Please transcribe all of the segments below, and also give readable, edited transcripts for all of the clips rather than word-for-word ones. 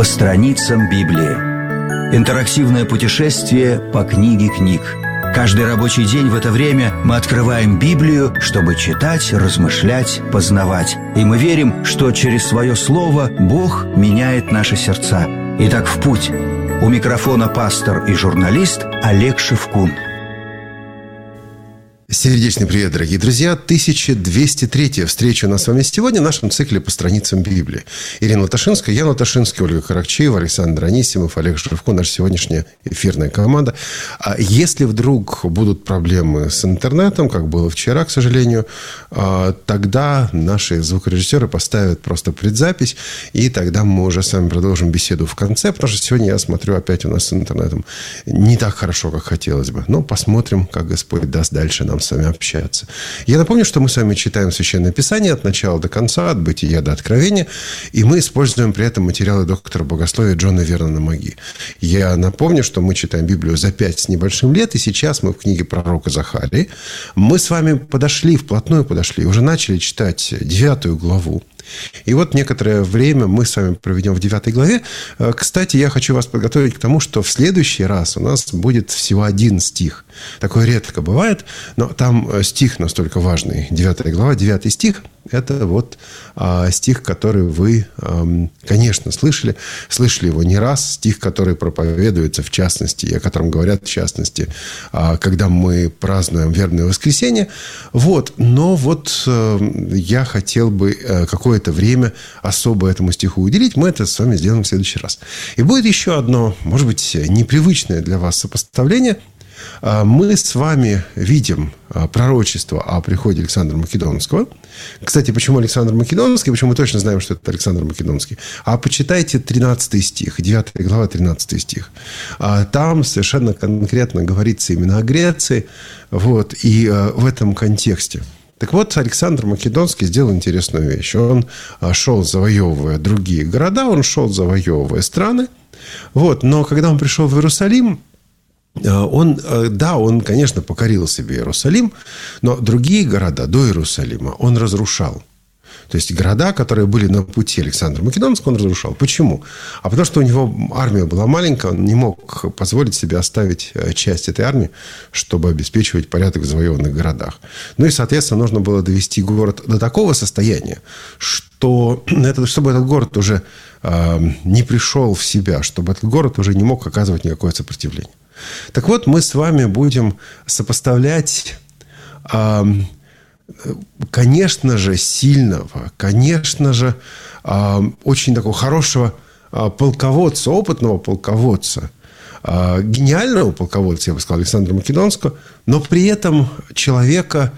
По страницам Библии. Интерактивное путешествие по книге книг. Каждый рабочий день в это время мы открываем Библию, чтобы читать, размышлять, познавать. И мы верим, что через свое слово Бог меняет наши сердца. Итак, в путь. У микрофона пастор и журналист Олег Шевкун. Сердечный привет, дорогие друзья. 1203-я встреча у нас с вами сегодня в нашем цикле по страницам Библии. Ирина Латашинская, Ян Латашинский, Ольга Каракчиева, Александр Анисимов, Олег Шевкун, наша сегодняшняя эфирная команда. А если вдруг будут проблемы с интернетом, как было вчера, к сожалению, тогда наши звукорежиссеры поставят просто предзапись, и тогда мы уже с вами продолжим беседу в конце, потому что сегодня я смотрю, опять у нас с интернетом не так хорошо, как хотелось бы. Но посмотрим, как Господь даст дальше нам с вами общаться. Я напомню, что мы с вами читаем Священное Писание от начала до конца, от Бытия до Откровения, и мы используем при этом материалы доктора богословия Джона Вернона Маги. Я напомню, что мы читаем Библию за 5 с небольшим лет, и сейчас мы в книге пророка Захарии. Мы с вами вплотную подошли, уже начали читать 9 главу. И вот некоторое время мы с вами проведем в 9 главе. Кстати, я хочу вас подготовить к тому, что в следующий раз у нас будет всего один стих. Такое редко бывает, но там стих настолько важный. 9 глава, 9 стих. Это вот стих, который вы, конечно, слышали. Слышали его не раз. Стих, который проповедуется в частности, и о котором говорят в частности, когда мы празднуем вербное воскресенье. Вот. Но вот я хотел бы какое-то время особо этому стиху уделить. Мы это с вами сделаем в следующий раз. И будет еще одно, может быть, непривычное для вас сопоставление. Мы с вами видим пророчество о приходе Александра Македонского. Кстати, почему Александр Македонский? Почему мы точно знаем, что это Александр Македонский? А почитайте 13 стих, 9 глава, 13 стих. Там совершенно конкретно говорится именно о Греции. Вот, и в этом контексте. Так вот, Александр Македонский сделал интересную вещь. Он шел, завоевывая другие города, он шел, завоевывая страны. Вот, но когда он пришел в Иерусалим, он, конечно, покорил себе Иерусалим, но другие города до Иерусалима он разрушал. То есть города, которые были на пути Александра Македонского, он разрушал. Почему? А потому что у него армия была маленькая, он не мог позволить себе оставить часть этой армии, чтобы обеспечивать порядок в завоеванных городах. Ну и, соответственно, нужно было довести город до такого состояния, чтобы этот город уже не пришел в себя, чтобы этот город уже не мог оказывать никакое сопротивление. Так вот, мы с вами будем сопоставлять, конечно же, сильного, конечно же, очень такого хорошего полководца, опытного полководца, гениального полководца, я бы сказал, Александра Македонского, но при этом человека,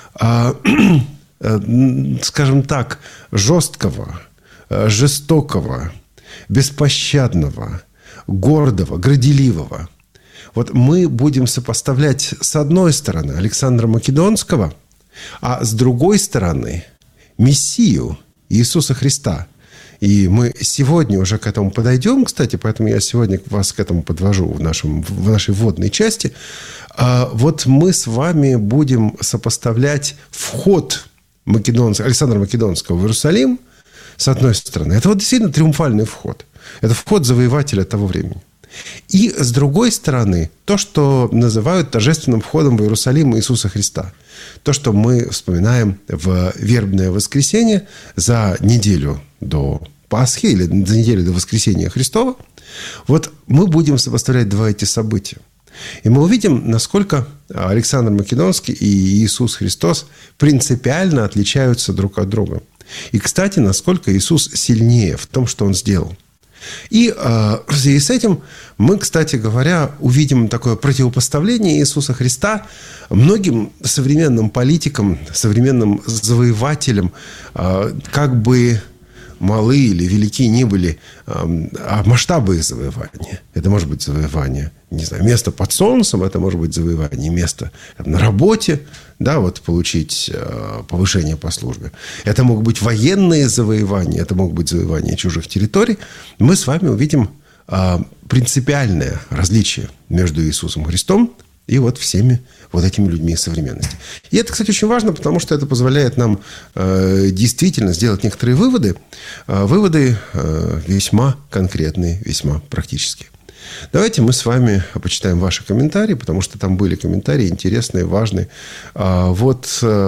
скажем так, жесткого, жестокого, беспощадного, гордого, горделивого. Вот мы будем сопоставлять с одной стороны Александра Македонского, а с другой стороны Мессию Иисуса Христа. И мы сегодня уже к этому подойдем, кстати, поэтому я сегодня вас к этому подвожу в нашей вводной части. Вот мы с вами будем сопоставлять вход Александра Македонского в Иерусалим с одной стороны. Это вот действительно триумфальный вход. Это вход завоевателя того времени. И, с другой стороны, то, что называют торжественным входом в Иерусалим Иисуса Христа. То, что мы вспоминаем в вербное воскресенье за неделю до Пасхи или за неделю до воскресения Христова. Вот мы будем сопоставлять два эти события. И мы увидим, насколько Александр Македонский и Иисус Христос принципиально отличаются друг от друга. И, кстати, насколько Иисус сильнее в том, что Он сделал. И в связи с этим мы, кстати говоря, увидим такое противопоставление Иисуса Христа многим современным политикам, современным завоевателям, как бы малы или велики ни были, а масштабы их завоевания. Это может быть завоевание, не знаю, место под солнцем, это может быть завоевание места на работе, да, вот получить повышение по службе. Это могут быть военные завоевания, это могут быть завоевания чужих территорий. Мы с вами увидим принципиальное различие между Иисусом Христом и вот всеми вот этими людьми современности. И это, кстати, очень важно, потому что это позволяет нам действительно сделать некоторые выводы. Выводы весьма конкретные, весьма практические. Давайте мы с вами почитаем ваши комментарии, потому что там были комментарии интересные, важные. Вот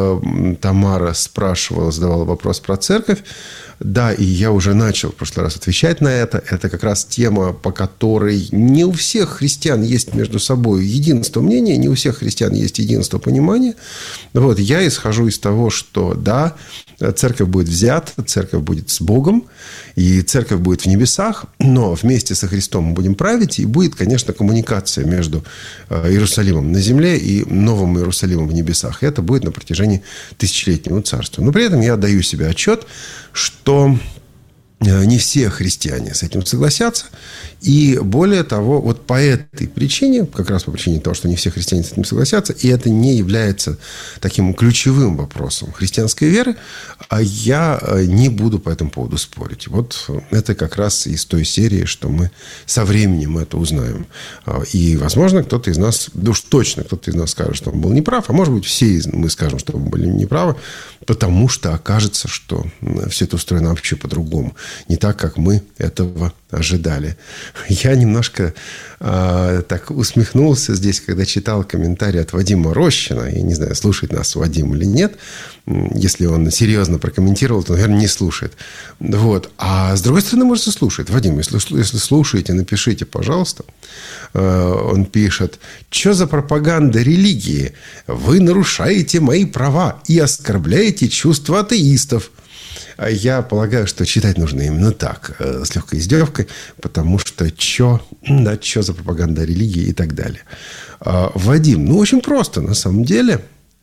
Тамара задавала вопрос про церковь. Да, и я уже начал в прошлый раз отвечать на это. Это как раз тема, по которой не у всех христиан есть между собой единство мнения, не у всех христиан есть единство понимания. Вот, я исхожу из того, что да, церковь будет взята, церковь будет с Богом, и церковь будет в небесах, но вместе со Христом мы будем править, и будет, конечно, коммуникация между Иерусалимом на земле и Новым Иерусалимом в небесах. И это будет на протяжении тысячелетнего царства. Но при этом я отдаю себе отчет, что не все христиане с этим согласятся. И более того, вот по этой причине, как раз по причине того, что не все христиане с этим согласятся, и это не является таким ключевым вопросом христианской веры, а я не буду по этому поводу спорить. Вот это как раз из той серии, что мы со временем это узнаем. И, возможно, кто-то из нас, да уж точно кто-то из нас скажет, что он был неправ, а может быть, все мы скажем, что мы были неправы, потому что окажется, что все это устроено вообще по-другому. Не так, как мы этого ожидали. Я немножко так усмехнулся здесь, когда читал комментарий от Вадима Рощина. Я не знаю, слушает нас Вадим или нет. Если он серьезно прокомментировал, то, наверное, не слушает. Вот. А с другой стороны, может, и слушает. Вадим, если слушаете, напишите, пожалуйста. Он пишет: «Что за пропаганда религии? Вы нарушаете мои права и оскорбляете чувства атеистов». Я полагаю, что читать нужно именно так, с легкой издевкой, потому что что за пропаганда религии и так далее. Вадим, очень просто на самом деле.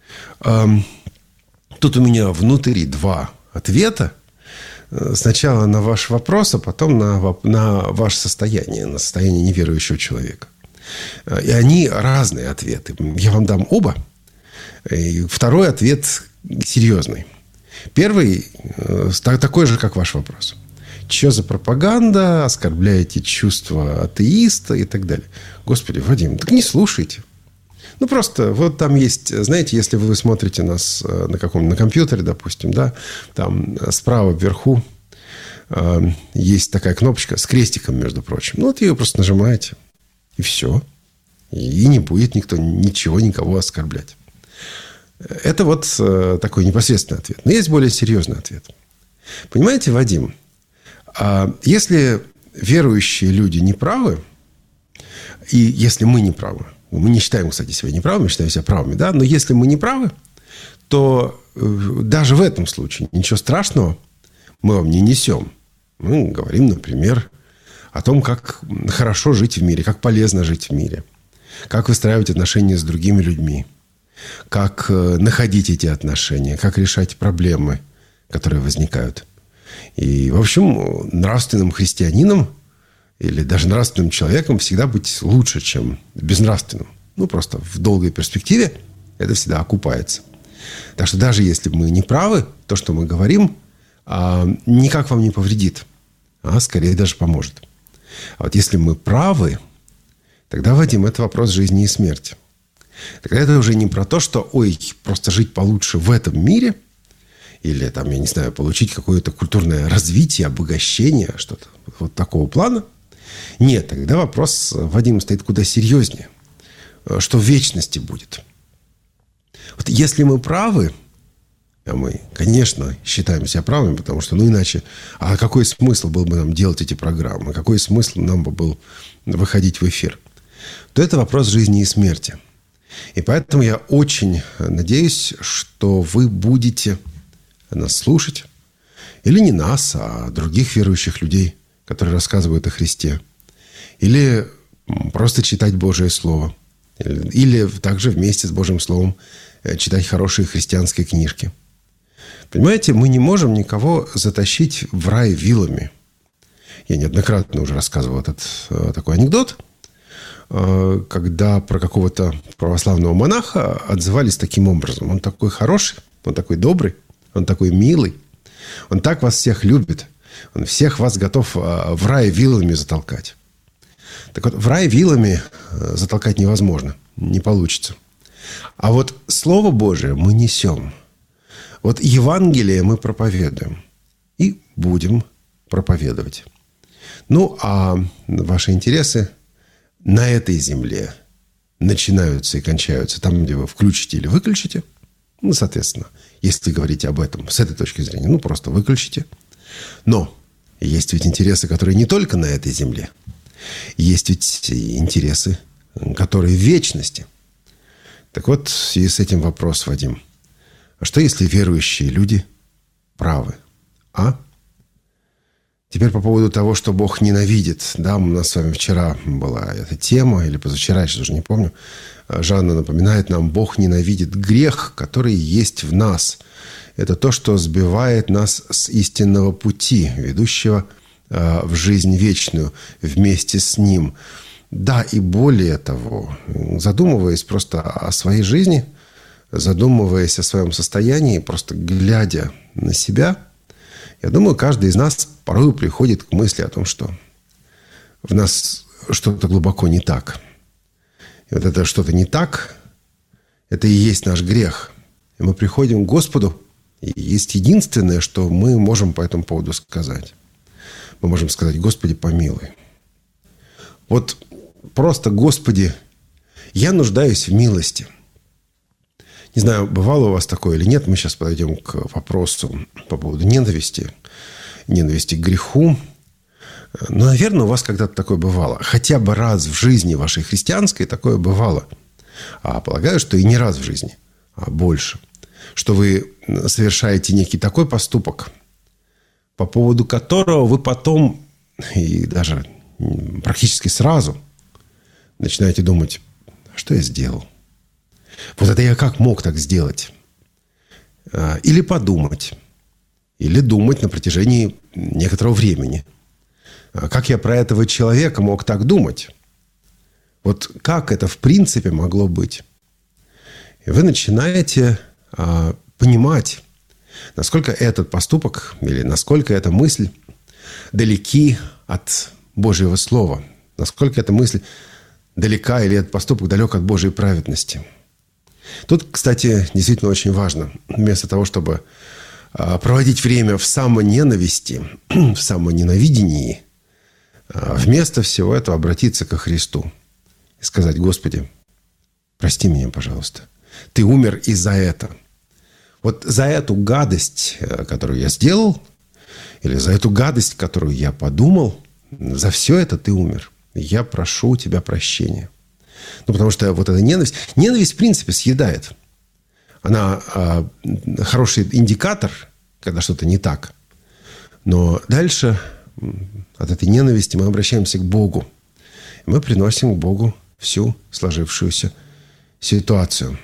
Тут у меня внутри два ответа. Сначала на ваш вопрос, а потом на ваше состояние, на состояние неверующего человека. И они разные ответы. Я вам дам оба. И второй ответ серьезный. Первый такой же, как ваш вопрос. Что за пропаганда? Оскорбляете чувства атеиста и так далее. Господи, Вадим, так не слушайте. Просто вот там есть, знаете, если вы смотрите нас на компьютере, допустим, да, там справа вверху есть такая кнопочка с крестиком, между прочим. Вот ее просто нажимаете, и все. И не будет никого оскорблять. Это вот такой непосредственный ответ. Но есть более серьезный ответ. Понимаете, Вадим, если верующие люди неправы, и если мы неправы, мы не считаем, кстати, себя неправыми, мы считаем себя правыми, да? Но если мы неправы, то даже в этом случае ничего страшного мы вам не несем. Мы говорим, например, о том, как хорошо жить в мире, как полезно жить в мире, как выстраивать отношения с другими людьми, как находить эти отношения, как решать проблемы, которые возникают. И, в общем, нравственным христианином или даже нравственным человеком всегда быть лучше, чем безнравственным. Просто в долгой перспективе это всегда окупается. Так что даже если мы не правы, то, что мы говорим, никак вам не повредит, а скорее даже поможет. А вот если мы правы, тогда, Вадим, это вопрос жизни и смерти. Тогда это уже не про то, что, просто жить получше в этом мире, или, там, я не знаю, получить какое-то культурное развитие, обогащение, что-то вот такого плана. Нет, тогда вопрос, Вадим, стоит куда серьезнее. Что в вечности будет? Вот если мы правы, а мы, конечно, считаем себя правыми, потому что, иначе, а какой смысл был бы нам делать эти программы? Какой смысл нам бы был выходить в эфир? То это вопрос жизни и смерти. И поэтому я очень надеюсь, что вы будете нас слушать. Или не нас, а других верующих людей, которые рассказывают о Христе. Или просто читать Божие Слово. Или также вместе с Божьим Словом читать хорошие христианские книжки. Понимаете, мы не можем никого затащить в рай вилами. Я неоднократно уже рассказывал такой анекдот, когда про какого-то православного монаха отзывались таким образом. Он такой хороший, он такой добрый, он такой милый, он так вас всех любит, он всех вас готов в рай вилами затолкать. Так вот, в рай вилами затолкать невозможно. не получится. А вот Слово Божие мы несем. Вот Евангелие мы проповедуем. И будем проповедовать. Ну, а ваши интересы на этой земле начинаются и кончаются там, где вы включите или выключите. Ну, соответственно, если вы говорите об этом с этой точки зрения, ну, просто выключите. Но есть ведь интересы, которые не только на этой земле. Есть ведь интересы, которые в вечности. Так вот, в связи с этим вопрос, Вадим. А что, если верующие люди правы? А? Теперь по поводу того, что Бог ненавидит. Да, у нас с вами вчера была эта тема, или позавчера, я сейчас уже не помню. Жанна напоминает нам, Бог ненавидит грех, который есть в нас. Это то, что сбивает нас с истинного пути, ведущего в жизнь вечную вместе с Ним. Да, и более того, задумываясь просто о своей жизни, задумываясь о своем состоянии, просто глядя на себя, я думаю, каждый из нас порой приходит к мысли о том, что в нас что-то глубоко не так. И вот это что-то не так, это и есть наш грех. И мы приходим к Господу, и есть единственное, что мы можем по этому поводу сказать. Мы можем сказать: Господи, помилуй. Вот просто: Господи, я нуждаюсь в милости. Не знаю, бывало у вас такое или нет. Мы сейчас подойдем к вопросу по поводу ненависти к греху. Но, наверное, у вас когда-то такое бывало. Хотя бы раз в жизни вашей христианской такое бывало. А полагаю, что и не раз в жизни, а больше. Что вы совершаете некий такой поступок, по поводу которого вы потом, и даже практически сразу, начинаете думать: что я сделал? Вот это я как мог так сделать? Или подумать. Или думать на протяжении некоторого времени. Как я про этого человека мог так думать? Вот как это в принципе могло быть? И вы начинаете понимать, насколько этот поступок или насколько эта мысль далеки от Божьего Слова. Насколько эта мысль далека или этот поступок далек от Божьей праведности. Тут, кстати, действительно очень важно, вместо того, чтобы проводить время в самоненависти, в самоненавидении, вместо всего этого обратиться ко Христу и сказать: Господи, прости меня, пожалуйста. Ты умер и за это. Вот за эту гадость, которую я сделал, или за эту гадость, которую я подумал, за все это ты умер. Я прошу у тебя прощения. Ну, потому что вот эта ненависть, в принципе, съедает. Она хороший индикатор, когда что-то не так. Но дальше от этой ненависти мы обращаемся к Богу. И мы приносим к Богу всю сложившуюся ситуацию.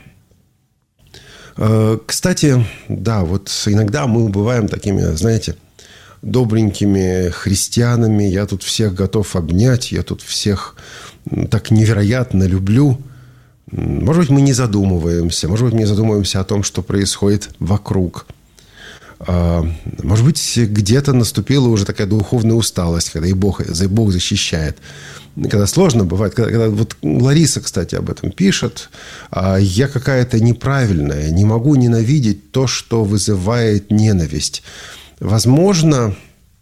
Кстати, да, вот иногда мы бываем такими, знаете, добренькими христианами. Я тут всех готов обнять, я тут всех так невероятно люблю. Может быть, мы не задумываемся. Может быть, мы не задумываемся о том, что происходит вокруг. Может быть, где-то наступила уже такая духовная усталость, когда и Бог защищает. Когда сложно бывает. Когда вот Лариса, кстати, об этом пишет. Я какая-то неправильная. Не могу ненавидеть то, что вызывает ненависть. Возможно,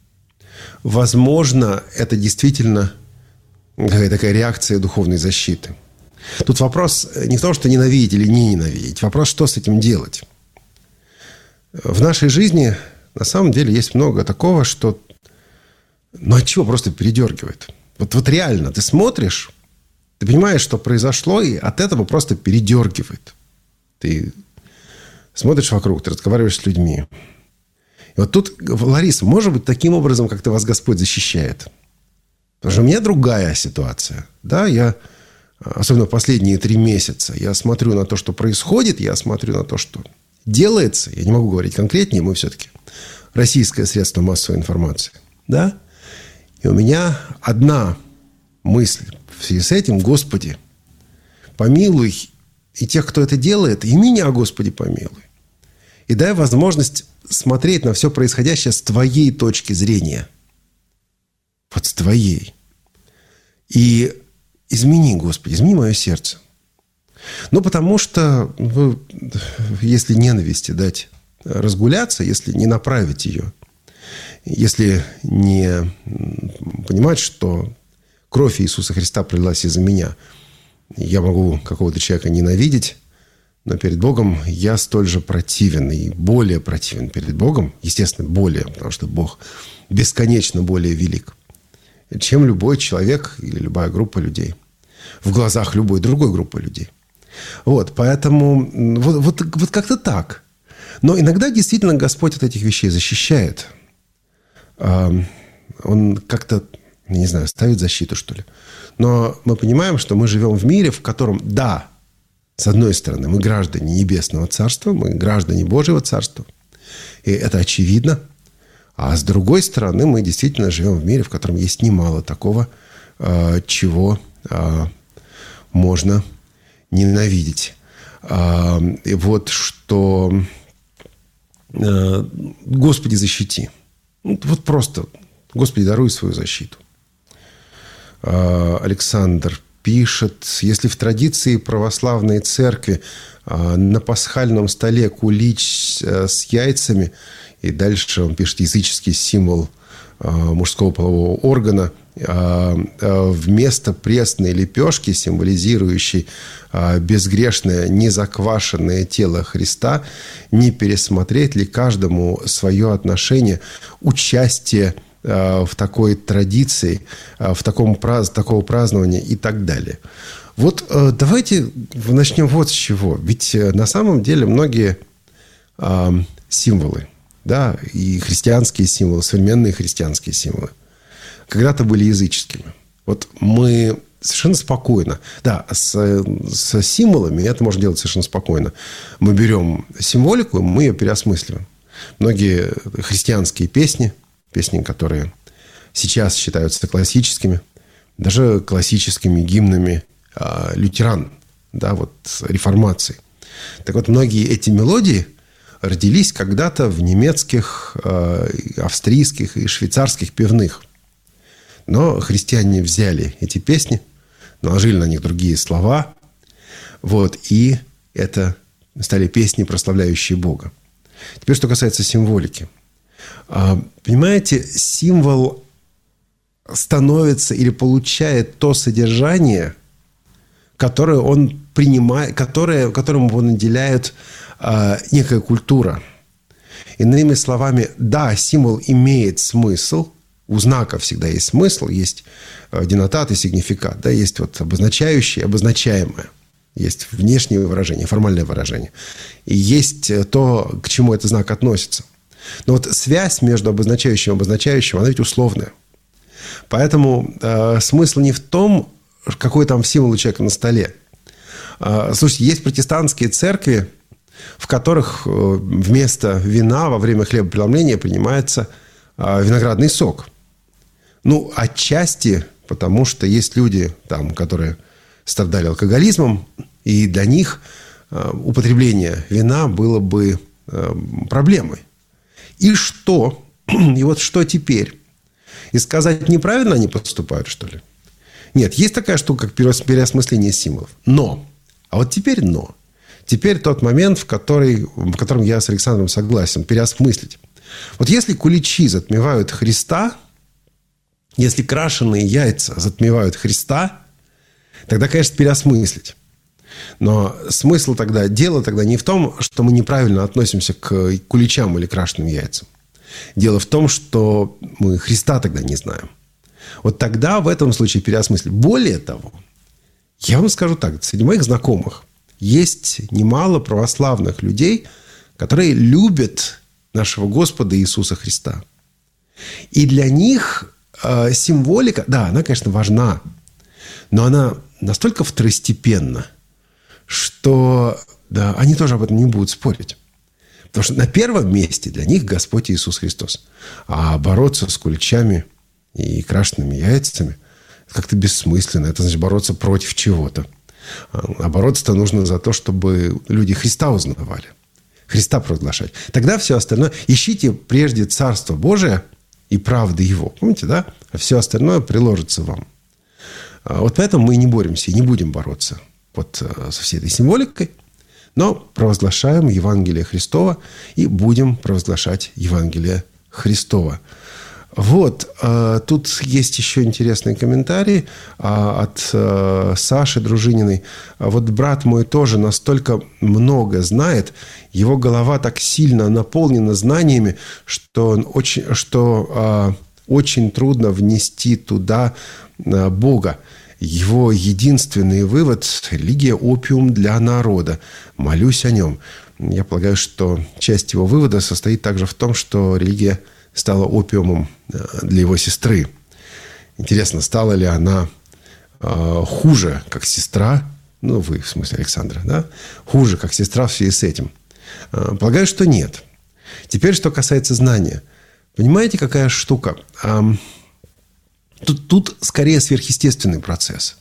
это действительно какая-то такая реакция духовной защиты. Тут вопрос не в том, что ненавидеть или не ненавидеть. Вопрос, что с этим делать. В нашей жизни на самом деле есть много такого, что от чего просто передергивает. Вот реально, ты смотришь, ты понимаешь, что произошло, и от этого просто передергивает. Ты смотришь вокруг, ты разговариваешь с людьми. И вот тут, Лариса, может быть, таким образом как-то вас Господь защищает. Потому что у меня другая ситуация. Да, я, особенно в последние 3 месяца, я смотрю на то, что происходит, я смотрю на то, что делается. Я не могу говорить конкретнее, мы все-таки российское средство массовой информации. Да? И у меня одна мысль в связи с этим: Господи, помилуй и тех, кто это делает, и меня, Господи, помилуй. И дай возможность смотреть на все происходящее с Твоей точки зрения. Вот с Твоей. И измени, Господи, измени мое сердце. Ну, потому что если ненависти дать разгуляться, если не направить ее, если не понимать, что кровь Иисуса Христа пролилась из-за меня, я могу какого-то человека ненавидеть, но перед Богом я столь же противен и более противен перед Богом, естественно, более, потому что Бог бесконечно более велик, чем любой человек или любая группа людей в глазах любой другой группы людей. Вот, поэтому вот как-то так. Но иногда действительно Господь от этих вещей защищает. Он как-то, не знаю, ставит защиту, что ли. Но мы понимаем, что мы живем в мире, в котором, да, с одной стороны, мы граждане Небесного Царства, мы граждане Божьего Царства. И это очевидно. А с другой стороны, мы действительно живем в мире, в котором есть немало такого, чего можно ненавидеть. И вот что... Господи, защити. Вот просто, Господи, даруй свою защиту. Александр пишет, если в традиции православной церкви на пасхальном столе кулич с яйцами, и дальше он пишет языческий символ мужского полового органа, вместо пресной лепешки, символизирующей безгрешное, незаквашенное тело Христа, не пересмотреть ли каждому свое отношение, участие в такой традиции, в такого празднования и так далее. Вот давайте начнем вот с чего. Ведь на самом деле многие символы, да, и христианские символы, современные христианские символы, когда-то были языческими. Вот мы совершенно спокойно, да, с символами это можно делать совершенно спокойно. Мы берем символику, мы ее переосмысливаем. Многие христианские песни, которые сейчас считаются классическими, даже классическими гимнами лютеран, да, вот реформации. Так вот, многие эти мелодии родились когда-то в немецких, австрийских и швейцарских пивных. Но христиане взяли эти песни, наложили на них другие слова, вот, и это стали песни, прославляющие Бога. Теперь, что касается символики. Понимаете, символ становится или получает то содержание, которое он принимает, которым его наделяет некая культура. Иными словами, да, символ имеет смысл. У знака всегда есть смысл, есть денотат и сигнификат, да, есть вот обозначающее, обозначаемое, есть внешнее выражение, формальное выражение, и есть то, к чему этот знак относится. Но вот связь между обозначающим и обозначающим, она ведь условная. Поэтому смысл не в том, какой там символ у человека на столе. Слушайте, есть протестантские церкви, в которых вместо вина во время хлебопреломления принимается виноградный сок. Ну, отчасти, потому что есть люди, там, которые страдали алкоголизмом, и для них употребление вина было бы проблемой. И что? И вот что теперь? И сказать, неправильно они поступают, что ли? Нет, есть такая штука, как переосмысление символов. Но. А вот теперь но. Теперь тот момент, в котором я с Александром согласен, переосмыслить. Вот если куличи затмевают Христа, если крашеные яйца затмевают Христа, тогда, конечно, переосмыслить. Но смысл тогда, дело тогда не в том, что мы неправильно относимся к куличам или крашеным яйцам. Дело в том, что мы Христа тогда не знаем. Вот тогда в этом случае переосмыслить. Более того, я вам скажу так, среди моих знакомых есть немало православных людей, которые любят нашего Господа Иисуса Христа. И для них символика, да, она, конечно, важна, но она настолько второстепенна, что да, они тоже об этом не будут спорить. Потому что на первом месте для них Господь Иисус Христос. А бороться с куличами и крашенными яйцами как-то бессмысленно. Это значит бороться против чего-то. А бороться-то нужно за то, чтобы люди Христа узнавали. Христа провозглашать. Тогда все остальное... Ищите прежде Царство Божие и правды Его. Помните, да? А все остальное приложится вам. Вот поэтому мы и не боремся, и не будем бороться. со всей этой символикой, но провозглашаем Евангелие Христова и будем провозглашать Евангелие Христова. Вот, тут есть еще интересный комментарий от Саши Дружининой. Вот брат мой тоже настолько много знает, его голова так сильно наполнена знаниями, что очень трудно внести туда Бога. Его единственный вывод – религия – опиум для народа. Молюсь о нем. Я полагаю, что часть его вывода состоит также в том, что религия стала опиумом для его сестры. Интересно, стала ли она хуже, как сестра? Ну, вы, в смысле, Александра, да? Хуже, как сестра в связи с этим? Полагаю, что нет. Теперь, что касается знания. Понимаете, какая штука? Тут скорее сверхъестественный процесс.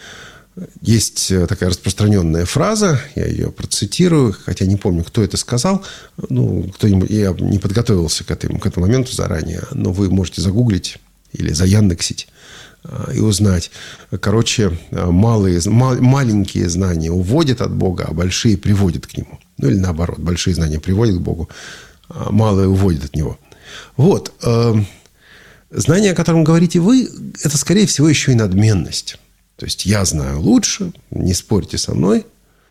Есть такая распространенная фраза, я ее процитирую, хотя не помню, кто это сказал. Ну, кто-нибудь, я не подготовился к этому моменту заранее, но вы можете загуглить или заяндексить и узнать. Короче, маленькие знания уводят от Бога, а большие приводят к Нему. Ну, или наоборот, большие знания приводят к Богу, а малые уводят от Него. Вот. Знание, о котором говорите вы, это, скорее всего, еще и надменность. То есть, я знаю лучше, не спорьте со мной.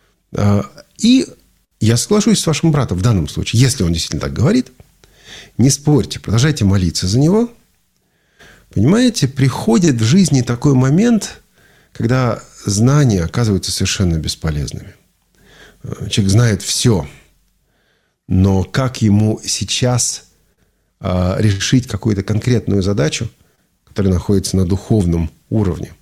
И я соглашусь с вашим братом в данном случае. Если он действительно так говорит, не спорьте, продолжайте молиться за него. Понимаете, приходит в жизни такой момент, когда знания оказываются совершенно бесполезными. Человек знает все, но как ему сейчас решить какую-то конкретную задачу, которая находится на духовном уровне?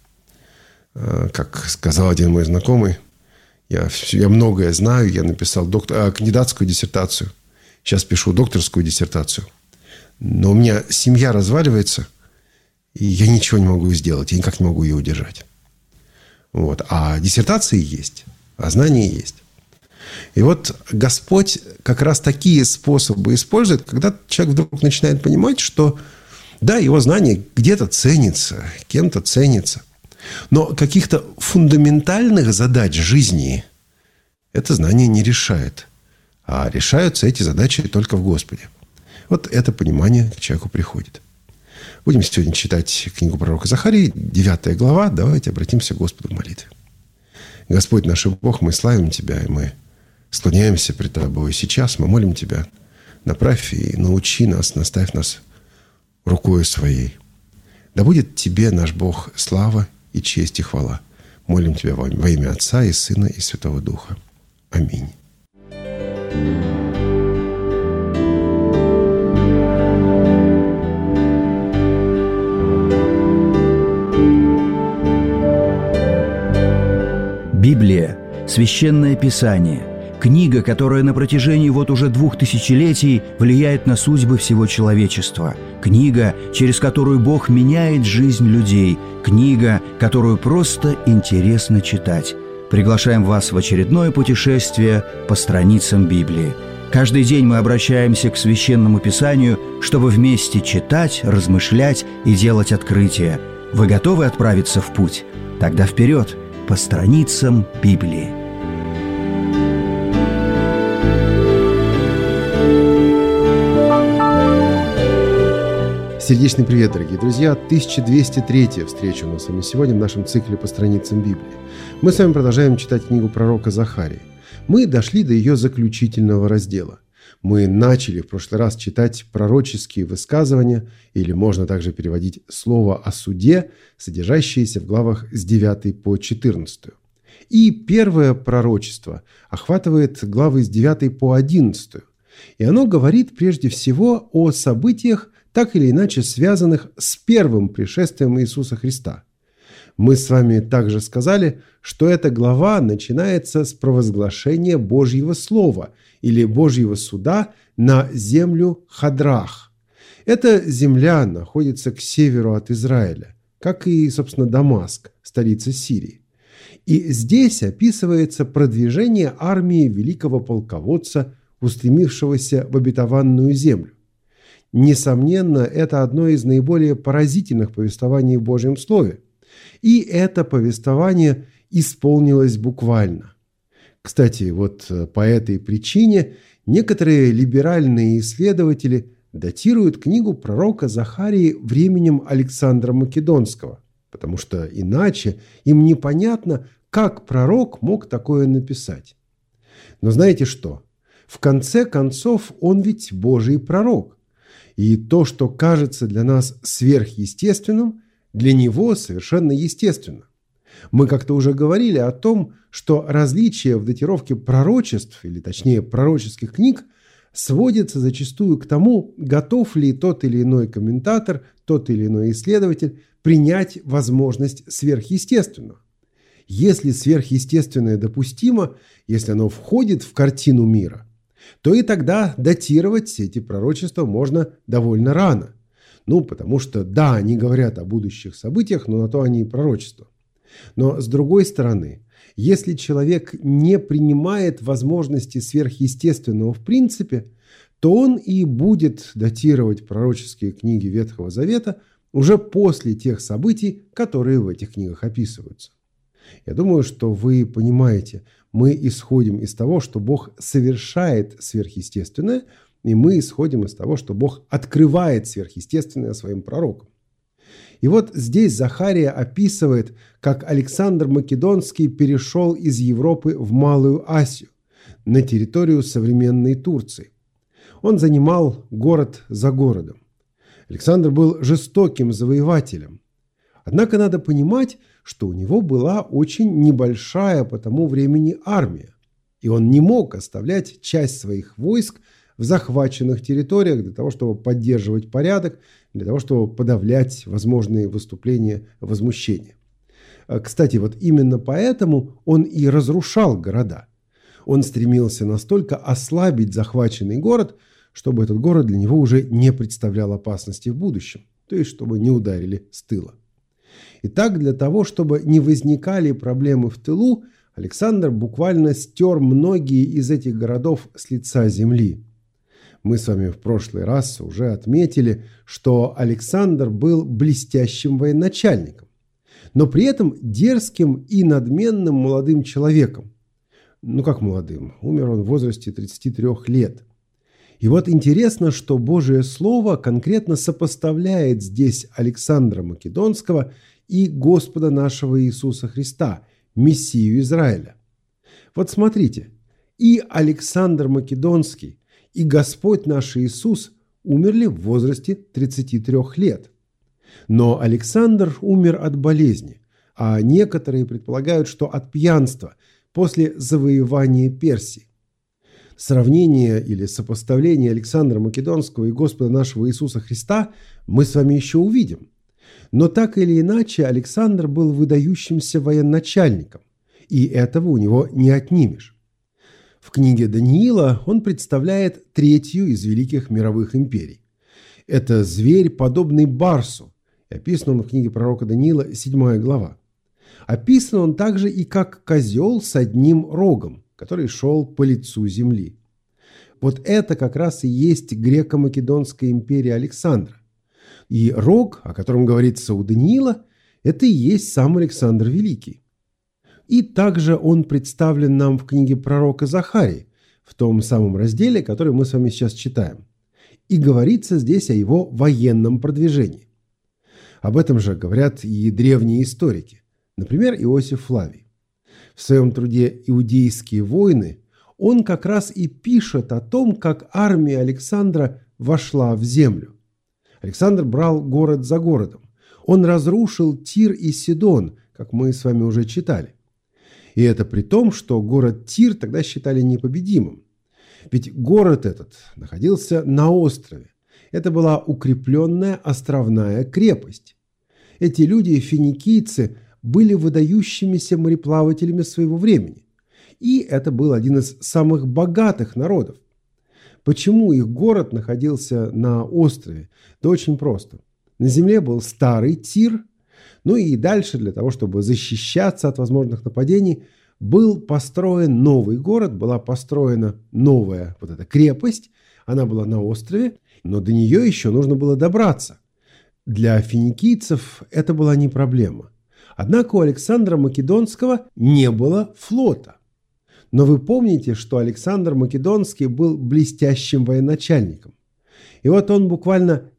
Как сказал один мой знакомый, я многое знаю, я написал кандидатскую диссертацию, сейчас пишу докторскую диссертацию, но у меня семья разваливается, и я ничего не могу сделать, я никак не могу ее удержать. Вот. А диссертации есть, а знания есть. И вот Господь как раз такие способы использует, когда человек вдруг начинает понимать, что да, его знание где-то ценится, кем-то ценится, но каких-то фундаментальных задач жизни это знание не решает. А решаются эти задачи только в Господе. Вот это понимание к человеку приходит. Будем сегодня читать книгу пророка Захарии, 9 глава. Давайте обратимся к Господу в молитве. Господь наш Бог, мы славим Тебя, и мы склоняемся пред Тобой. Сейчас мы молим Тебя, направь и научи нас, наставь нас рукою Своей. Да будет Тебе, наш Бог, слава и честь и хвала. Молим Тебя во имя Отца и Сына и Святого Духа. Аминь. Библия – священное писание, книга, которая на протяжении уже 2000 летий влияет на судьбы всего человечества, книга, через которую Бог меняет жизнь людей, книга, которую просто интересно читать. Приглашаем вас в очередное путешествие по страницам Библии. Каждый день мы обращаемся к Священному Писанию, чтобы вместе читать, размышлять и делать открытия. Вы готовы отправиться в путь? Тогда вперед, по страницам Библии. Сердечный привет, дорогие друзья! 1203-я встреча у нас с вами сегодня в нашем цикле по страницам Библии. Мы с вами продолжаем читать книгу пророка Захарии. Мы дошли до ее заключительного раздела. Мы начали в прошлый раз читать пророческие высказывания, или можно также переводить слово о суде, содержащееся в главах с 9 по 14. И первое пророчество охватывает главы с 9 по 11. И оно говорит прежде всего о событиях, так или иначе связанных с первым пришествием Иисуса Христа. Мы с вами также сказали, что эта глава начинается с провозглашения Божьего Слова или Божьего суда на землю Хадрах. Эта земля находится к северу от Израиля, как и, собственно, Дамаск, столица Сирии. И здесь описывается продвижение армии великого полководца, устремившегося в обетованную землю. Несомненно, это одно из наиболее поразительных повествований в Божьем Слове. И это повествование исполнилось буквально. Кстати, вот по этой причине некоторые либеральные исследователи датируют книгу пророка Захарии временем Александра Македонского, потому что иначе им непонятно, как пророк мог такое написать. Но знаете что? В конце концов, он ведь Божий пророк. И то, что кажется для нас сверхъестественным, для него совершенно естественно. Мы как-то уже говорили о том, что различие в датировке пророчеств, или точнее пророческих книг, сводится зачастую к тому, готов ли тот или иной комментатор, тот или иной исследователь принять возможность сверхъестественного. Если сверхъестественное допустимо, если оно входит в картину мира, то и тогда датировать эти пророчества можно довольно рано. Потому что, да, они говорят о будущих событиях, но на то они и пророчества. Но, с другой стороны, если человек не принимает возможности сверхъестественного в принципе, то он и будет датировать пророческие книги Ветхого Завета уже после тех событий, которые в этих книгах описываются. Я думаю, что вы понимаете, мы исходим из того, что Бог совершает сверхъестественное, и мы исходим из того, что Бог открывает сверхъестественное своим пророкам. И вот здесь Захария описывает, как Александр Македонский перешел из Европы в Малую Асию, на территорию современной Турции. Он занимал город за городом. Александр был жестоким завоевателем. Однако надо понимать, что у него была очень небольшая по тому времени армия, и он не мог оставлять часть своих войск в захваченных территориях для того, чтобы поддерживать порядок, для того, чтобы подавлять возможные выступления возмущения. Кстати, вот именно поэтому он и разрушал города. Он стремился настолько ослабить захваченный город, чтобы этот город для него уже не представлял опасности в будущем, то есть чтобы не ударили с тыла. Итак, для того, чтобы не возникали проблемы в тылу, Александр буквально стер многие из этих городов с лица земли. Мы с вами в прошлый раз уже отметили, что Александр был блестящим военачальником, но при этом дерзким и надменным молодым человеком. Как молодым? Умер он в возрасте 33 лет. И вот интересно, что Божие Слово конкретно сопоставляет здесь Александра Македонского и Господа нашего Иисуса Христа, Мессию Израиля. Вот смотрите, и Александр Македонский, и Господь наш Иисус умерли в возрасте 33 лет. Но Александр умер от болезни, а некоторые предполагают, что от пьянства после завоевания Персии. Сравнение или сопоставление Александра Македонского и Господа нашего Иисуса Христа мы с вами еще увидим. Но так или иначе Александр был выдающимся военачальником, и этого у него не отнимешь. В книге Даниила он представляет третью из великих мировых империй. Это зверь, подобный барсу. Описан он в книге пророка Даниила, 7 глава. Описан он также и как козел с одним рогом, который шел по лицу земли. Вот это как раз и есть греко-македонская империя Александра. И рог, о котором говорится у Даниила, это и есть сам Александр Великий. И также он представлен нам в книге пророка Захарии, в том самом разделе, который мы с вами сейчас читаем. И говорится здесь о его военном продвижении. Об этом же говорят и древние историки, например, Иосиф Флавий. В своем труде «Иудейские войны» он как раз и пишет о том, как армия Александра вошла в землю. Александр брал город за городом. Он разрушил Тир и Сидон, как мы с вами уже читали. И это при том, что город Тир тогда считали непобедимым. Ведь город этот находился на острове. Это была укрепленная островная крепость. Эти люди, финикийцы, были выдающимися мореплавателями своего времени. И это был один из самых богатых народов. Почему их город находился на острове? Да очень просто. На земле был старый Тир, и дальше для того, чтобы защищаться от возможных нападений, был построен новый город, была построена новая вот эта крепость, она была на острове, но до нее еще нужно было добраться. Для финикийцев это была не проблема. Однако у Александра Македонского не было флота. Но вы помните, что Александр Македонский был блестящим военачальником. И вот он буквально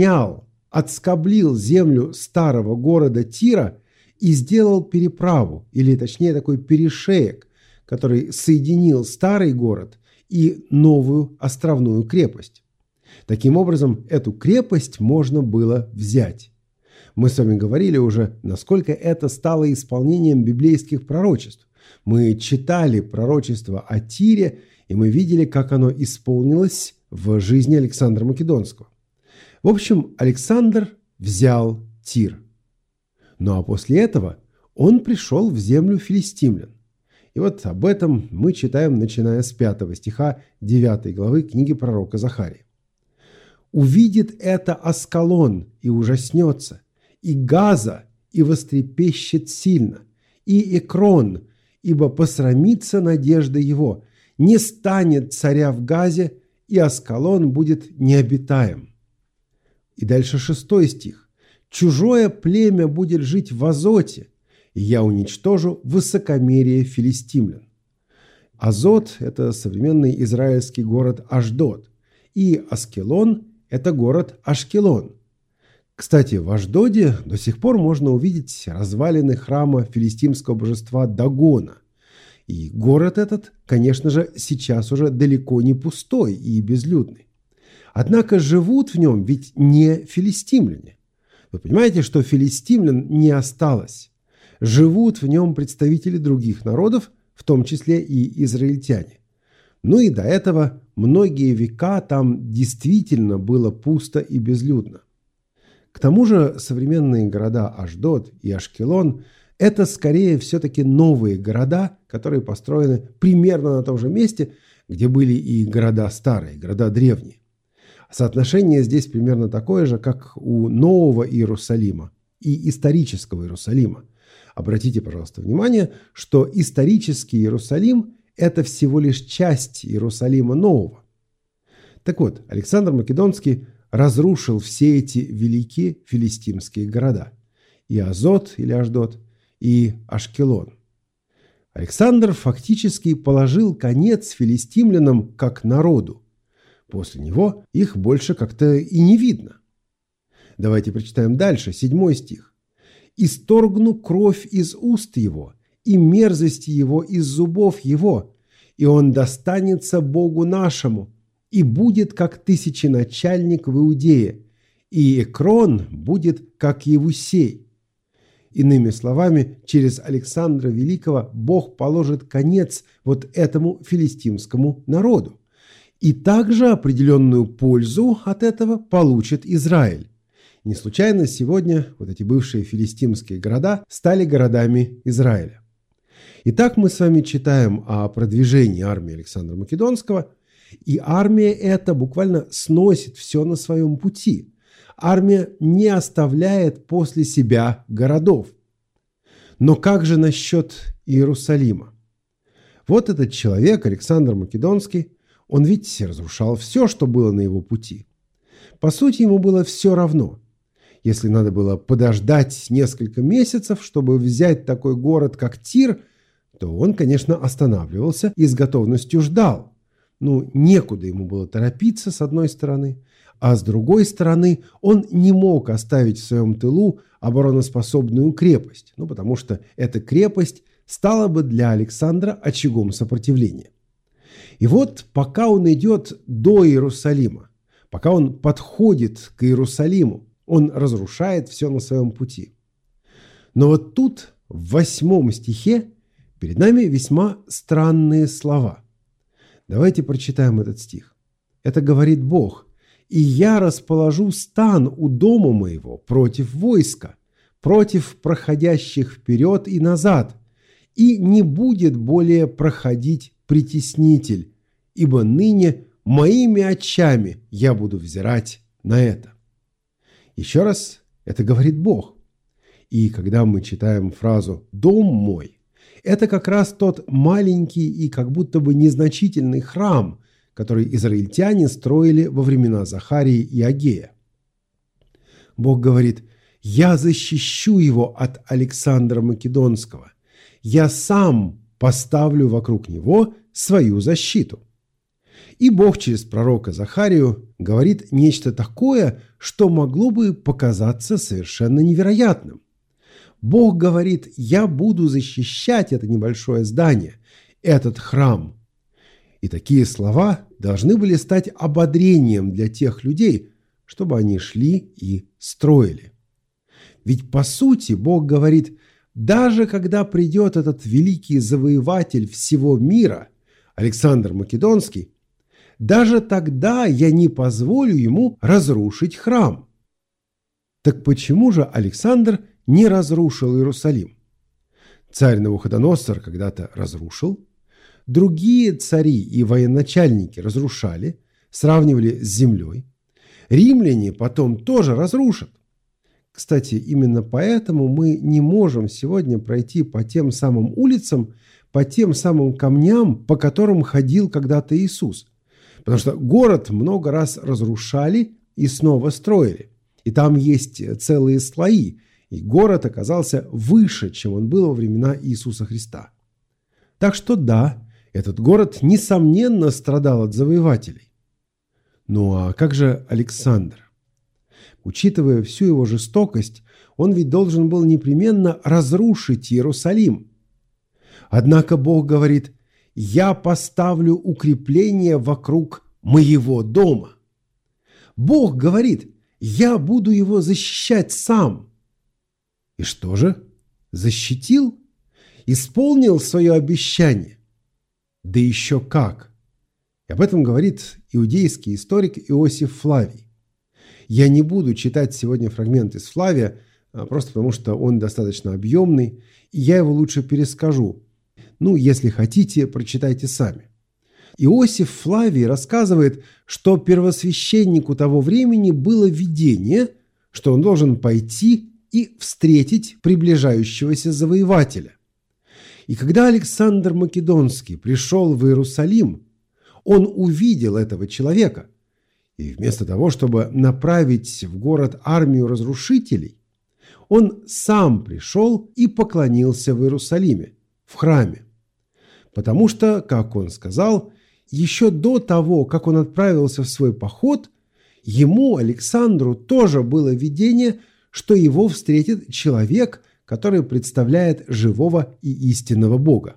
отскоблил землю старого города Тира и сделал переправу, или точнее такой перешеек, который соединил старый город и новую островную крепость. Таким образом, эту крепость можно было взять. Мы с вами говорили уже, насколько это стало исполнением библейских пророчеств. Мы читали пророчество о Тире, и мы видели, как оно исполнилось в жизни Александра Македонского. В общем, Александр взял Тир. Ну а после этого он пришел в землю филистимлян. И вот об этом мы читаем, начиная с 5 стиха 9 главы книги пророка Захарии. «Увидит это Аскалон и ужаснется, и Газа и вострепещет сильно, и Экрон, ибо посрамится надежда его, не станет царя в Газе, и Аскалон будет необитаем». И дальше 6 стих. «Чужое племя будет жить в Азоте, и я уничтожу высокомерие филистимлян». Азот – это современный израильский город Ашдод, и Аскелон – это город Ашкелон. Кстати, в Ашдоде до сих пор можно увидеть развалины храма филистимского божества Дагона. И город этот, конечно же, сейчас уже далеко не пустой и безлюдный. Однако живут в нем ведь не филистимляне. Вы понимаете, что филистимлян не осталось. Живут в нем представители других народов, в том числе и израильтяне. Ну и до этого многие века там действительно было пусто и безлюдно. К тому же современные города Ашдод и Ашкелон – это скорее все-таки новые города, которые построены примерно на том же месте, где были и города старые, города древние. Соотношение здесь примерно такое же, как у Нового Иерусалима и исторического Иерусалима. Обратите, пожалуйста, внимание, что исторический Иерусалим – это всего лишь часть Иерусалима Нового. Так вот, Александр Македонский разрушил все эти великие филистимские города – и Азот или Ашдод, и Ашкелон. Александр фактически положил конец филистимлянам как народу. После него их больше как-то и не видно. Давайте прочитаем дальше, 7 стих. «Исторгну кровь из уст его, и мерзости его из зубов его, и он достанется Богу нашему, и будет как тысяченачальник в Иудее, и Экрон будет как Евусей». Иными словами, через Александра Великого Бог положит конец вот этому филистимскому народу. И также определенную пользу от этого получит Израиль. Не случайно сегодня вот эти бывшие филистимские города стали городами Израиля. Итак, мы с вами читаем о продвижении армии Александра Македонского, и армия эта буквально сносит все на своем пути. Армия не оставляет после себя городов. Но как же насчет Иерусалима? Вот этот человек, Александр Македонский, он ведь разрушал все, что было на его пути. По сути, ему было все равно. Если надо было подождать несколько месяцев, чтобы взять такой город, как Тир, то он, конечно, останавливался и с готовностью ждал. Некуда ему было торопиться, с одной стороны, а с другой стороны, он не мог оставить в своем тылу обороноспособную крепость, потому что эта крепость стала бы для Александра очагом сопротивления. И вот пока он идет до Иерусалима, пока он подходит к Иерусалиму, он разрушает все на своем пути. Но вот тут, в 8 стихе, перед нами весьма странные слова. Давайте прочитаем этот стих. Это говорит Бог: «И я расположу стан у дома моего против войска, против проходящих вперед и назад, и не будет более проходить притеснитель, ибо ныне моими очами я буду взирать на это». Еще раз, это говорит Бог. И когда мы читаем фразу «дом мой», это как раз тот маленький и как будто бы незначительный храм, который израильтяне строили во времена Захарии и Агея. Бог говорит: Я защищу его от Александра Македонского. Я сам поставлю вокруг него свою защиту». И Бог через пророка Захарию говорит нечто такое, что могло бы показаться совершенно невероятным. Бог говорит: «Я буду защищать это небольшое здание, этот храм». И такие слова должны были стать ободрением для тех людей, чтобы они шли и строили. Ведь по сути Бог говорит: даже когда придет этот великий завоеватель всего мира, Александр Македонский, даже тогда я не позволю ему разрушить храм. Так почему же Александр не разрушил Иерусалим? Царь Навуходоносор когда-то разрушил, другие цари и военачальники разрушали, сравнивали с землей. Римляне потом тоже разрушат. Кстати, именно поэтому мы не можем сегодня пройти по тем самым улицам, по тем самым камням, по которым ходил когда-то Иисус. Потому что город много раз разрушали и снова строили. И там есть целые слои. И город оказался выше, чем он был во времена Иисуса Христа. Так что да, этот город, несомненно, страдал от завоевателей. Ну а как же Александр? Учитывая всю его жестокость, он ведь должен был непременно разрушить Иерусалим. Однако Бог говорит: «Я поставлю укрепление вокруг моего дома». Бог говорит: «Я буду его защищать сам». И что же? Защитил? Исполнил свое обещание? Да еще как! И об этом говорит иудейский историк Иосиф Флавий. Я не буду читать сегодня фрагмент из Флавия, просто потому что он достаточно объемный, и я его лучше перескажу. Ну, если хотите, прочитайте сами. Иосиф Флавий рассказывает, что первосвященнику того времени было видение, что он должен пойти и встретить приближающегося завоевателя. И когда Александр Македонский пришел в Иерусалим, он увидел этого человека, и вместо того, чтобы направить в город армию разрушителей, он сам пришел и поклонился в Иерусалиме, в храме. Потому что, как он сказал, еще до того, как он отправился в свой поход, ему, Александру, тоже было видение, что его встретит человек, который представляет живого и истинного Бога.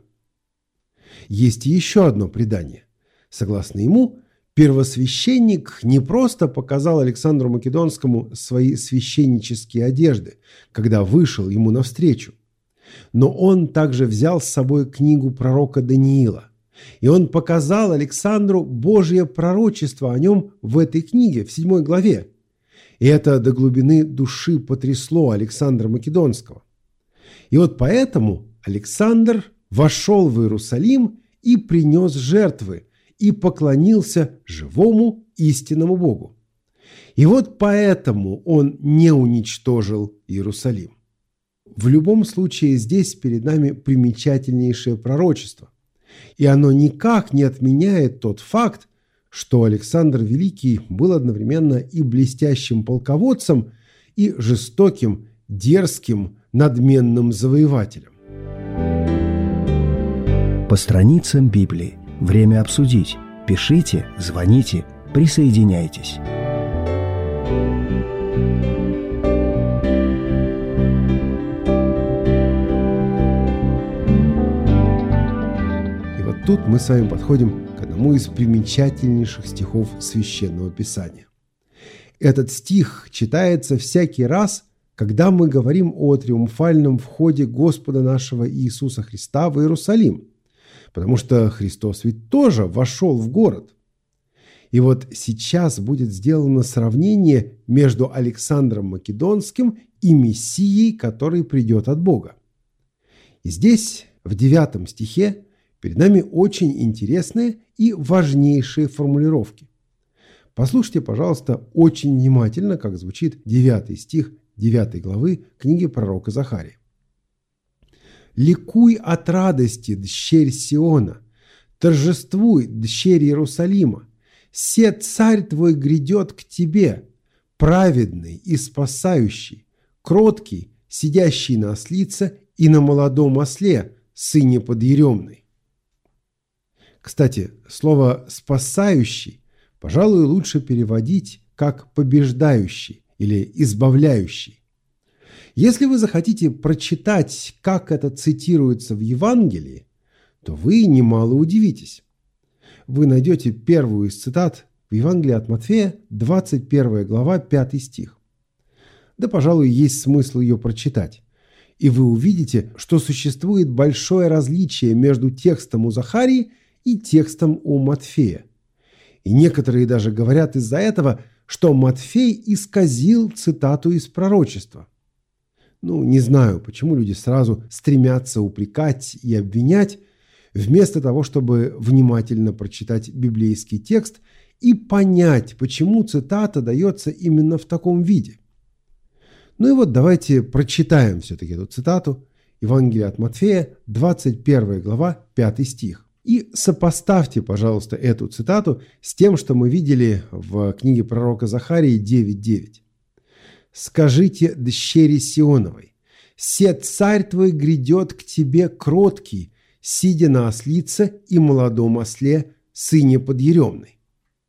Есть еще одно предание. Согласно ему, первосвященник не просто показал Александру Македонскому свои священнические одежды, когда вышел ему навстречу, но он также взял с собой книгу пророка Даниила, и он показал Александру Божье пророчество о нем в этой книге, в 7 главе. И это до глубины души потрясло Александра Македонского. И вот поэтому Александр вошел в Иерусалим и принес жертвы, и поклонился живому истинному Богу. И вот поэтому он не уничтожил Иерусалим. В любом случае здесь перед нами примечательнейшее пророчество. И оно никак не отменяет тот факт, что Александр Великий был одновременно и блестящим полководцем, и жестоким, дерзким, надменным завоевателем. По страницам Библии. Время обсудить. Пишите, звоните, присоединяйтесь. И вот тут мы с вами подходим к одному из примечательнейших стихов Священного Писания. Этот стих читается всякий раз, когда мы говорим о триумфальном входе Господа нашего Иисуса Христа в Иерусалим, потому что Христос ведь тоже вошел в город. И вот сейчас будет сделано сравнение между Александром Македонским и Мессией, который придет от Бога. И здесь, в 9 стихе, перед нами очень интересные и важнейшие формулировки. Послушайте, пожалуйста, очень внимательно, как звучит 9 стих 9 главы книги пророка Захарии. «Ликуй от радости, дщерь Сиона, торжествуй, дщерь Иерусалима, се царь твой грядет к тебе, праведный и спасающий, кроткий, сидящий на ослице и на молодом осле, сыне подъеремной». Кстати, слово «спасающий» пожалуй, лучше переводить как «побеждающий» или «избавляющий». Если вы захотите прочитать, как это цитируется в Евангелии, то вы немало удивитесь. Вы найдете первую из цитат в Евангелии от Матфея, 21 глава, 5 стих. Да, пожалуй, есть смысл ее прочитать. И вы увидите, что существует большое различие между текстом у Захарии и текстом у Матфея. И некоторые даже говорят из-за этого, что Матфей исказил цитату из пророчества. Не знаю, почему люди сразу стремятся упрекать и обвинять, вместо того, чтобы внимательно прочитать библейский текст и понять, почему цитата дается именно в таком виде. И вот давайте прочитаем все-таки эту цитату. Евангелие от Матфея, 21 глава, 5 стих. И сопоставьте, пожалуйста, эту цитату с тем, что мы видели в книге пророка Захарии 9:9. «Скажите дщери Сионовой: се царь твой грядет к тебе кроткий, сидя на ослице и молодом осле, сыне подъеремной».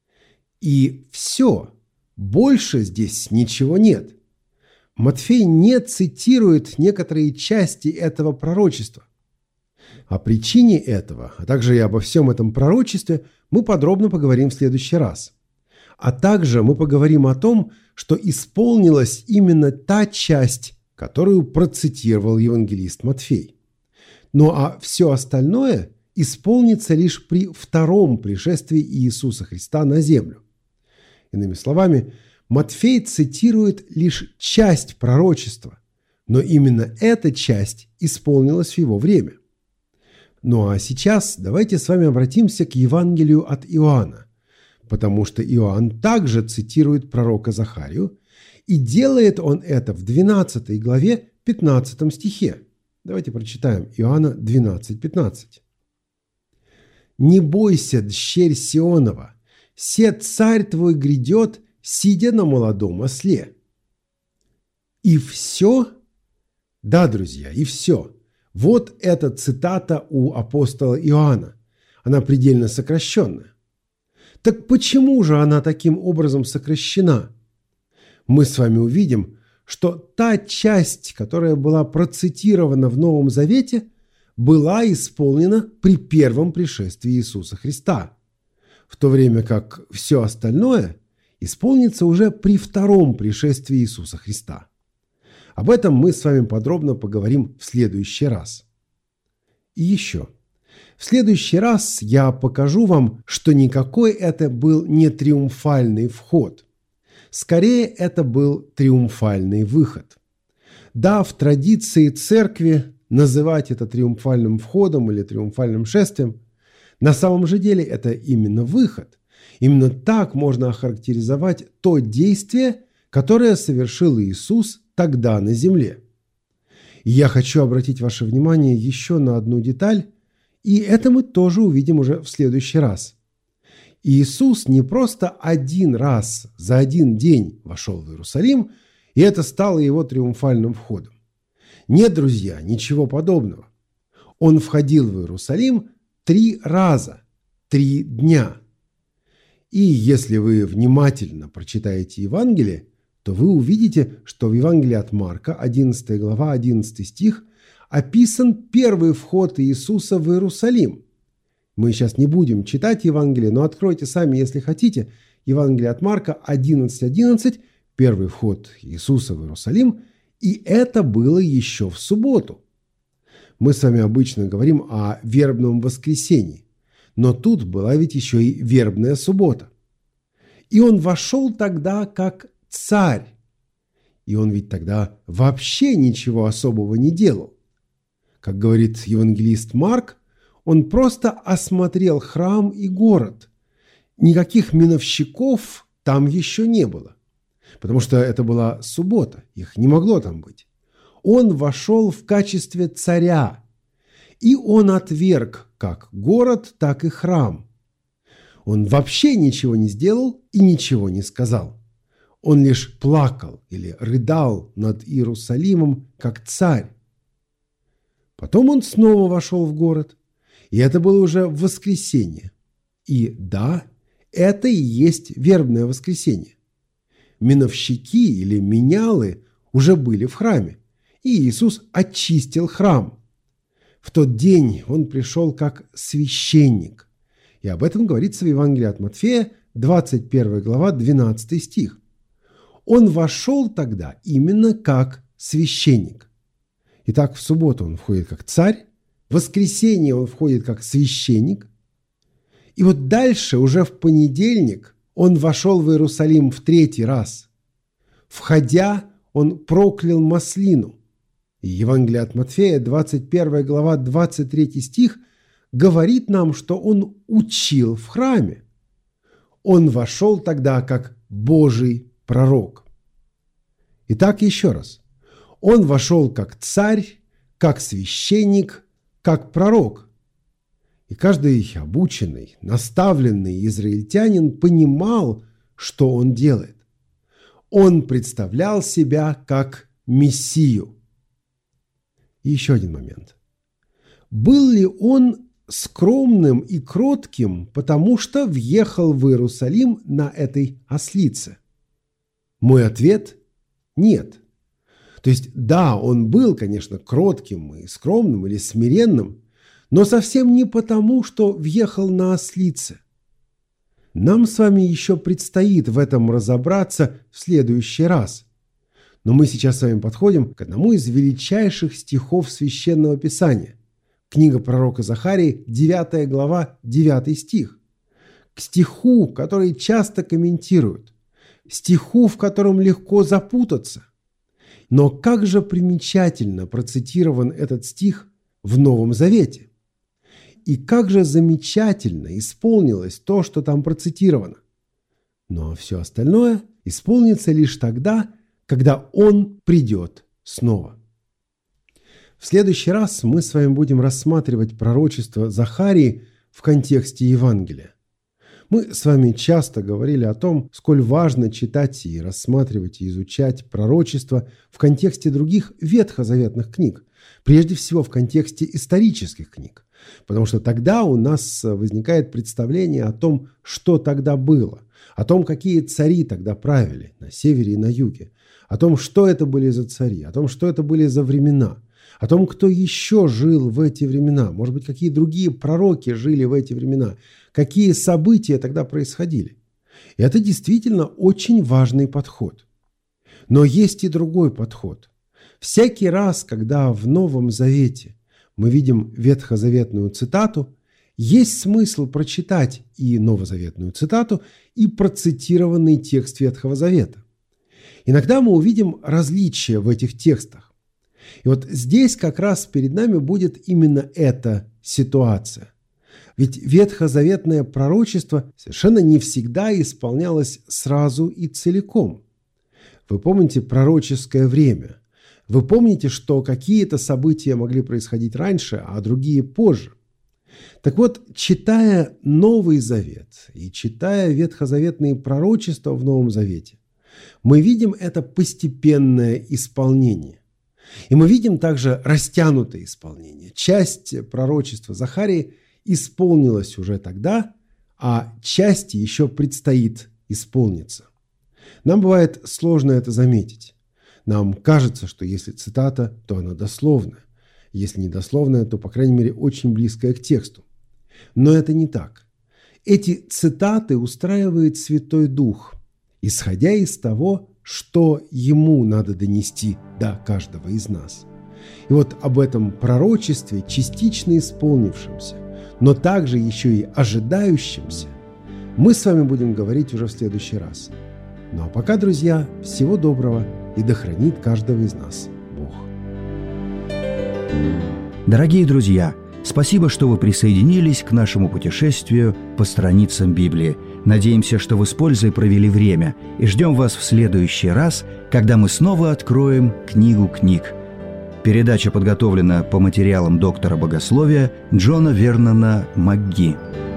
И все, больше здесь ничего нет. Матфей не цитирует некоторые части этого пророчества. О причине этого, а также и обо всем этом пророчестве мы подробно поговорим в следующий раз. А также мы поговорим о том, что исполнилась именно та часть, которую процитировал евангелист Матфей. А все остальное исполнится лишь при втором пришествии Иисуса Христа на землю. Иными словами, Матфей цитирует лишь часть пророчества, но именно эта часть исполнилась в его время. А сейчас давайте с вами обратимся к Евангелию от Иоанна, потому что Иоанн также цитирует пророка Захарию, и делает он это в 12 главе 15 стихе. Давайте прочитаем Иоанна 12:15. «Не бойся, дщерь Сионова, се царь твой грядет, сидя на молодом осле». И все? Да, друзья, и все. Вот эта цитата у апостола Иоанна. Она предельно сокращенная. Так почему же она таким образом сокращена? Мы с вами увидим, что та часть, которая была процитирована в Новом Завете, была исполнена при первом пришествии Иисуса Христа, в то время как все остальное исполнится уже при втором пришествии Иисуса Христа. Об этом мы с вами подробно поговорим в следующий раз. И еще. В следующий раз я покажу вам, что никакой это был не триумфальный вход. Скорее, это был триумфальный выход. Да, в традиции церкви называть это триумфальным входом или триумфальным шествием, на самом же деле это именно выход. Именно так можно охарактеризовать то действие, которое совершил Иисус тогда на земле. И я хочу обратить ваше внимание еще на одну деталь, и это мы тоже увидим уже в следующий раз. Иисус не просто один раз за один день вошел в Иерусалим, и это стало его триумфальным входом. Нет, друзья, ничего подобного. Он входил в Иерусалим 3 раза, 3 дня. И если вы внимательно прочитаете Евангелие, то вы увидите, что в Евангелии от Марка, 11 глава, 11 стих, описан первый вход Иисуса в Иерусалим. Мы сейчас не будем читать Евангелие, но откройте сами, если хотите, Евангелие от Марка 11:11, первый вход Иисуса в Иерусалим, и это было еще в субботу. Мы с вами обычно говорим о вербном воскресенье, но тут была ведь еще и вербная суббота. И он вошел тогда как царь, и он ведь тогда вообще ничего особого не делал. Как говорит евангелист Марк, он просто осмотрел храм и город. Никаких миновщиков там еще не было, потому что это была суббота, их не могло там быть. Он вошел в качестве царя, и он отверг как город, так и храм. Он вообще ничего не сделал и ничего не сказал. Он лишь плакал или рыдал над Иерусалимом, как царь. Потом он снова вошел в город, и это было уже в воскресенье. И да, это и есть вербное воскресенье. Миновщики или менялы уже были в храме, и Иисус очистил храм. В тот день он пришел как священник. И об этом говорится в Евангелии от Матфея, 21 глава, 12 стих. Он вошел тогда именно как священник. Итак, в субботу он входит как царь, в воскресенье он входит как священник, и вот дальше, уже в понедельник, он вошел в Иерусалим в 3-й раз. Входя, он проклял маслину. И Евангелие от Матфея, 21 глава, 23 стих, говорит нам, что он учил в храме. Он вошел тогда как Божий пророк. Итак, еще раз. Он вошел как царь, как священник, как пророк. И каждый обученный, наставленный израильтянин понимал, что он делает. Он представлял себя как Мессию. И еще один момент. Был ли он скромным и кротким, потому что въехал в Иерусалим на этой ослице? Мой ответ – нет. То есть, да, он был, конечно, кротким и скромным или смиренным, но совсем не потому, что въехал на ослице. Нам с вами еще предстоит в этом разобраться в следующий раз. Но мы сейчас с вами подходим к одному из величайших стихов Священного Писания. Книга пророка Захарии, 9 глава, 9 стих. К стиху, который часто комментируют. Стиху, в котором легко запутаться. Но как же примечательно процитирован этот стих в Новом Завете. И как же замечательно исполнилось то, что там процитировано. Но все остальное исполнится лишь тогда, когда Он придет снова. В следующий раз мы с вами будем рассматривать пророчество Захарии в контексте Евангелия. Мы с вами часто говорили о том, сколь важно читать и рассматривать и изучать пророчество в контексте других ветхозаветных книг, прежде всего в контексте исторических книг, потому что тогда у нас возникает представление о том, что тогда было, о том, какие цари тогда правили на севере и на юге, о том, что это были за цари, о том, что это были за времена, о том, кто еще жил в эти времена, может быть, какие другие пророки жили в эти времена, какие события тогда происходили. И это действительно очень важный подход. Но есть и другой подход. Всякий раз, когда в Новом Завете мы видим ветхозаветную цитату, есть смысл прочитать и новозаветную цитату, и процитированный текст Ветхого Завета. Иногда мы увидим различия в этих текстах. И вот здесь как раз перед нами будет именно эта ситуация. Ведь ветхозаветное пророчество совершенно не всегда исполнялось сразу и целиком. Вы помните пророческое время. Вы помните, что какие-то события могли происходить раньше, а другие позже. Так вот, читая Новый Завет и читая ветхозаветные пророчества в Новом Завете, мы видим это постепенное исполнение. И мы видим также растянутое исполнение. Часть пророчества Захарии исполнилась уже тогда, а части еще предстоит исполниться. Нам бывает сложно это заметить. Нам кажется, что если цитата, то она дословная. Если не дословная, то, по крайней мере, очень близкая к тексту. Но это не так. Эти цитаты устраивает Святой Дух, исходя из того, что Ему надо донести до каждого из нас. И вот об этом пророчестве, частично исполнившемся, но также еще и ожидающемся, мы с вами будем говорить уже в следующий раз. Ну а пока, друзья, всего доброго, и да хранит каждого из нас Бог. Дорогие друзья, спасибо, что вы присоединились к нашему путешествию по страницам Библии. Надеемся, что вы с пользой провели время, и ждем вас в следующий раз, когда мы снова откроем книгу книг. Передача подготовлена по материалам доктора богословия Джона Вернона МакГи.